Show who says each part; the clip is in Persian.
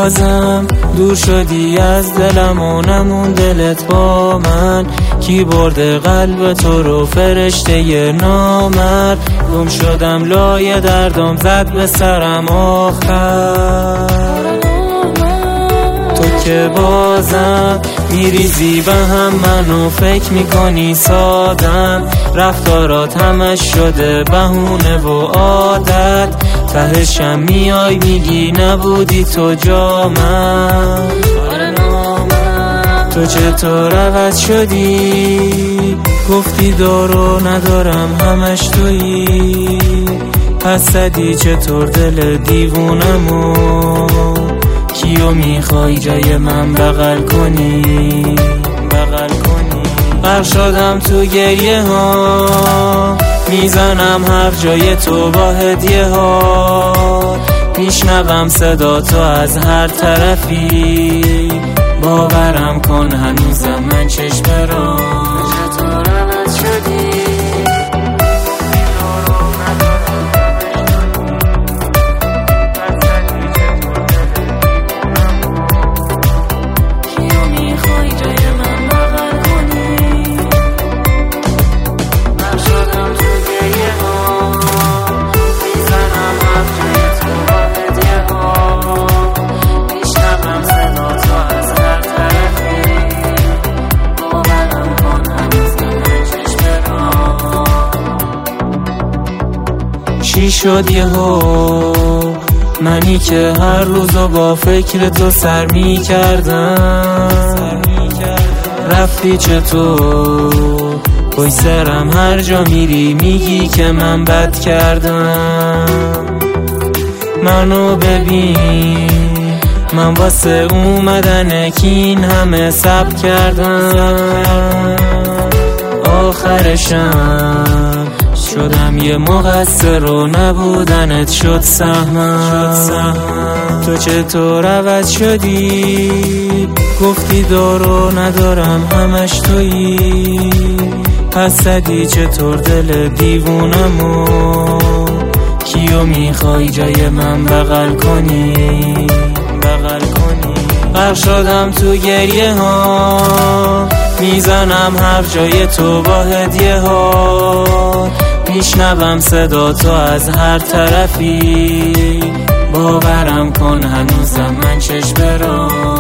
Speaker 1: بازم دور شدی از دلم و نمون دلت با من. کی برده قلب تو رو فرشته نامرد؟ گم شدم لای دردم زد به سرم آخر. تو که بازم میریزی به هم منو فکر میکنی سادم. رفتارات همش شده بهونه و عادت. تهشم میای میگی نبودی تو جا من. تو چطور عوض شدی؟ گفتی دارو ندارم همش تویی. پس زدی چطور دل دیوونمو؟ کیو میخوای جای من بغل کنی؟ غرق شدم تو گریه ها، میزنم هر جای تو با هدیه ها. میشنوم صدا تو از هر طرفی، باورم کن هنوزم من چشم را. چطور عوض شدی؟ چی شد یهو منی که هر روزو با فکر تو سر می کردم؟ رفتی چطور پای سرم هر جا میری میگی که من بد کردم. منو ببین من واسه اومدن کین همه صبر کردم. آخرشم شدم یه مقصر و نبودنت شد سهمم. تو چطور عوض شدی؟ گفتی دارو ندارم همش تویی. پس زدی چطور دل دیوونمو؟ کیو میخوای جای من بغل کنی؟ غرق شدم تو گریه ها، میزنم هر جای تو با هدیه ها. میشنوم صدا تو از هر طرفی، باورم کن هنوزم من چشم را.